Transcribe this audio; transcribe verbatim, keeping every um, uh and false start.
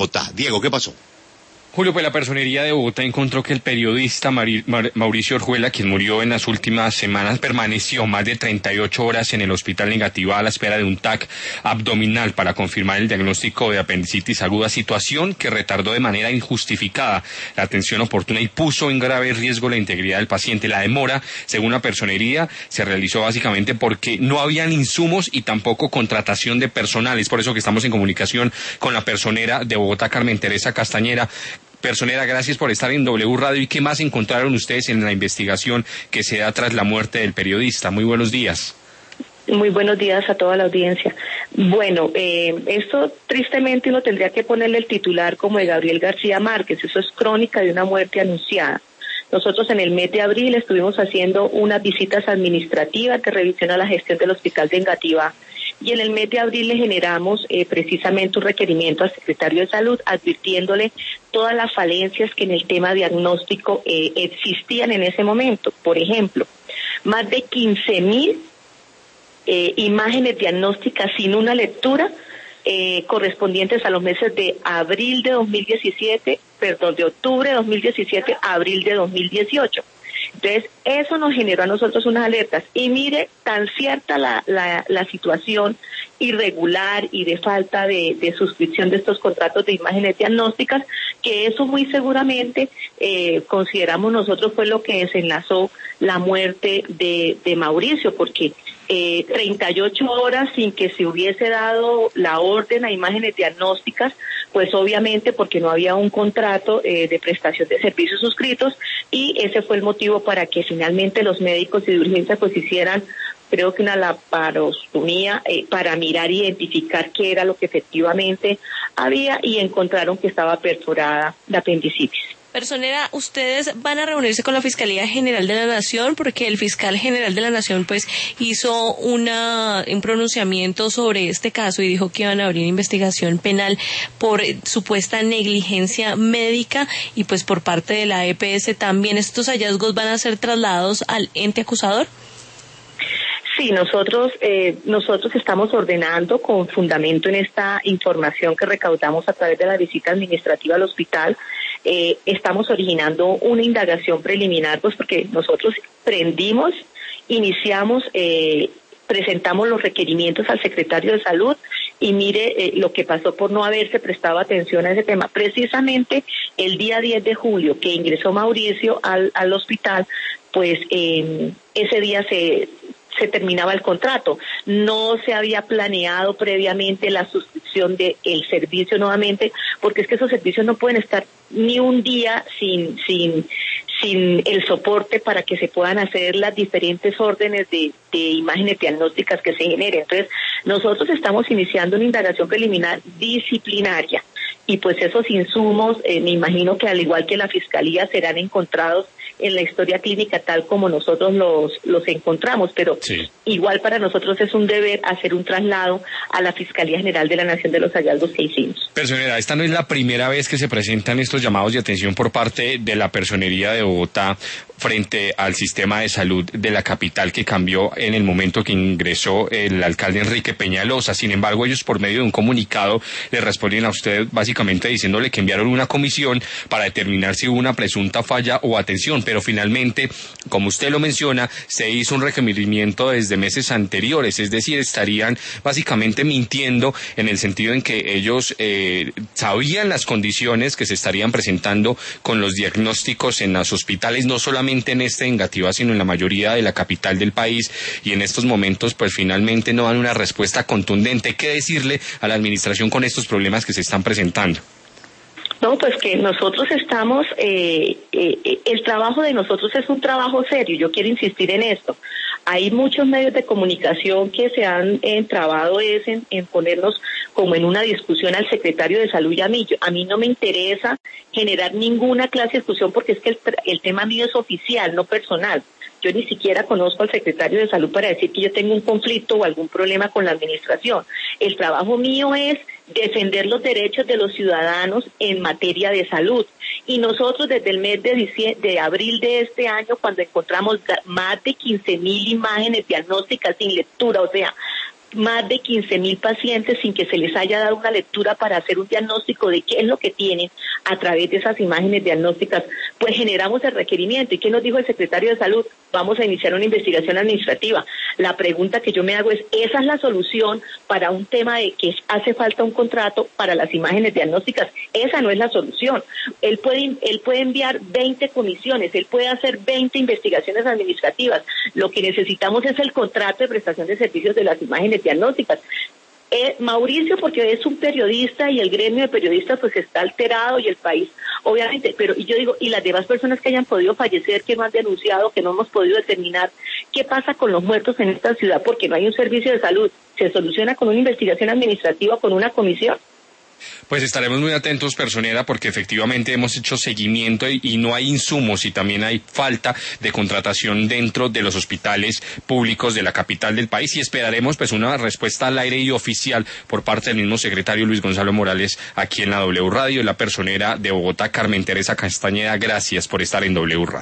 Bogotá. Diego, ¿qué pasó? Julio, pues la Personería de Bogotá encontró que el periodista Mari, Mar, Mauricio Orjuela, quien murió en las últimas semanas, permaneció más de treinta y ocho horas en el hospital Negativa a la espera de un T A C abdominal para confirmar el diagnóstico de apendicitis aguda, situación que retardó de manera injustificada la atención oportuna y puso en grave riesgo la integridad del paciente. La demora, según la Personería, se realizó básicamente porque no habían insumos y tampoco contratación de personal. Es por eso que estamos en comunicación con la personera de Bogotá, Carmen Teresa Castañera. Personera, gracias por estar en W Radio. ¿Y qué más encontraron ustedes en la investigación que se da tras la muerte del periodista? Muy buenos días. Muy buenos días a toda la audiencia. Bueno, eh, esto tristemente uno tendría que ponerle el titular como de Gabriel García Márquez. Eso es crónica de una muerte anunciada. Nosotros en el mes de abril estuvimos haciendo unas visitas administrativas de revisión a la gestión del hospital de Engativá. Y en el mes de abril le generamos eh, precisamente un requerimiento al secretario de Salud advirtiéndole todas las falencias que en el tema diagnóstico eh, existían en ese momento. Por ejemplo, más de quince mil eh, imágenes diagnósticas sin una lectura eh, correspondientes a los meses de abril de dos mil diecisiete, perdón, de octubre de dos mil diecisiete a abril de dos mil dieciocho. Entonces, eso nos generó a nosotros unas alertas. Y mire, tan cierta la, la, la situación irregular y de falta de, de suscripción de estos contratos de imágenes diagnósticas, que eso muy seguramente eh, consideramos nosotros fue lo que desenlazó la muerte de, de Mauricio, porque eh, treinta y ocho horas sin que se hubiese dado la orden a imágenes diagnósticas, pues obviamente porque no había un contrato eh, de prestación de servicios suscritos, y ese fue el motivo para que finalmente los médicos y de urgencia pues hicieran, creo que una laparostomía eh, para mirar e identificar qué era lo que efectivamente había, y encontraron que estaba perforada la apendicitis. Personera, ustedes van a reunirse con la Fiscalía General de la Nación porque el fiscal general de la Nación pues hizo una, un pronunciamiento sobre este caso y dijo que iban a abrir investigación penal por eh, supuesta negligencia médica y pues por parte de la E P S también. ¿Estos hallazgos van a ser trasladados al ente acusador? Sí, nosotros eh, nosotros estamos ordenando con fundamento en esta información que recaudamos a través de la visita administrativa al hospital. Eh, estamos originando una indagación preliminar, pues porque nosotros prendimos, iniciamos, eh, presentamos los requerimientos al secretario de Salud y mire eh, lo que pasó por no haberse prestado atención a ese tema. Precisamente el día diez de julio que ingresó Mauricio al, al hospital, pues eh, ese día se... se terminaba el contrato. No se había planeado previamente la suscripción del servicio nuevamente, porque es que esos servicios no pueden estar ni un día sin sin sin el soporte para que se puedan hacer las diferentes órdenes de, de imágenes diagnósticas que se generen. Entonces, nosotros estamos iniciando una indagación preliminar disciplinaria y pues esos insumos, eh, me imagino que al igual que la Fiscalía serán encontrados en la historia clínica tal como nosotros los los encontramos, pero sí, igual para nosotros es un deber hacer un traslado a la Fiscalía General de la Nación de los hallazgos que hicimos. Personera, esta no es la primera vez que se presentan estos llamados de atención por parte de la Personería de Bogotá frente al sistema de salud de la capital, que cambió en el momento que ingresó el alcalde Enrique Peñalosa. Sin embargo, ellos por medio de un comunicado le responden a usted básicamente diciéndole que enviaron una comisión para determinar si hubo una presunta falla o atención, pero finalmente, como usted lo menciona, se hizo un requerimiento desde meses anteriores, es decir, estarían básicamente mintiendo en el sentido en que ellos eh, sabían las condiciones que se estarían presentando con los diagnósticos en los hospitales, no solamente en este Engativá, sino en la mayoría de la capital del país, y en estos momentos pues finalmente no dan una respuesta contundente. ¿Qué decirle a la administración con estos problemas que se están presentando? No, pues que nosotros estamos, eh, eh, el trabajo de nosotros es un trabajo serio, yo quiero insistir en esto. Hay muchos medios de comunicación que se han entrabado es en, en ponernos como en una discusión al secretario de Salud y a mí. Yo, a mí no me interesa generar ninguna clase de discusión porque es que el, el tema mío es oficial, no personal. Yo ni siquiera conozco al secretario de Salud para decir que yo tengo un conflicto o algún problema con la administración. El trabajo mío es defender los derechos de los ciudadanos en materia de salud. Y nosotros desde el mes de, diciembre, de abril de este año, cuando encontramos más de quince mil imágenes diagnósticas sin lectura, o sea, más de quince mil pacientes sin que se les haya dado una lectura para hacer un diagnóstico de qué es lo que tienen a través de esas imágenes diagnósticas, pues generamos el requerimiento. ¿Y qué nos dijo el secretario de Salud? Vamos a iniciar una investigación administrativa. La pregunta que yo me hago es, ¿esa es la solución para un tema de que hace falta un contrato para las imágenes diagnósticas? Esa no es la solución. Él puede, él puede enviar veinte comisiones, él puede hacer veinte investigaciones administrativas. Lo que necesitamos es el contrato de prestación de servicios de las imágenes diagnósticas. Eh, Mauricio, porque es un periodista y el gremio de periodistas pues está alterado y el país, obviamente, pero y yo digo, y las demás personas que hayan podido fallecer, que no han denunciado, que no hemos podido determinar qué pasa con los muertos en esta ciudad porque no hay un servicio de salud, se soluciona con una investigación administrativa, con una comisión. Pues estaremos muy atentos, personera, porque efectivamente hemos hecho seguimiento y, y no hay insumos y también hay falta de contratación dentro de los hospitales públicos de la capital del país y esperaremos pues una respuesta al aire y oficial por parte del mismo secretario Luis Gonzalo Morales aquí en la W Radio. La personera de Bogotá, Carmen Teresa Castañeda, gracias por estar en W Radio.